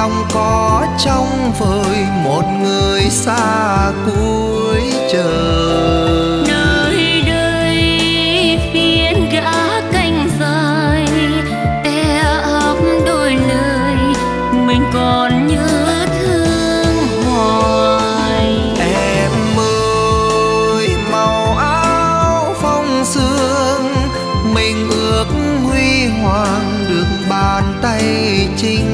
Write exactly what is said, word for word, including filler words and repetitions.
lòng có trông vời một người xa cuối trời. Nơi đây phiên gã canh dài e ấp đôi lời mình còn nhớ thương hoài. Em ơi màu áo phong sương mình ước huy hoàng được bàn tay chính